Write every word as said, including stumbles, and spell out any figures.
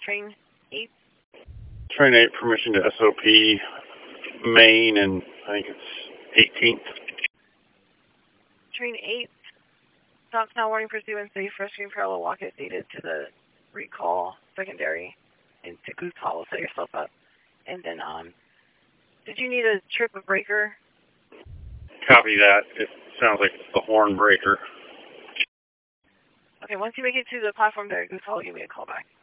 Train eight? Train eight, permission to S O P, Maine, and I think it's eighteenth. Train eight, stop now warning pursuance, safe rescuing parallel walk is dated to the recall secondary into Goose Hollow. Set yourself up. And then, um, did you need a trip of breaker? Copy that. It sounds like it's the horn breaker. Okay, once you make it to the platform there, Goose Hollow, give me a call back.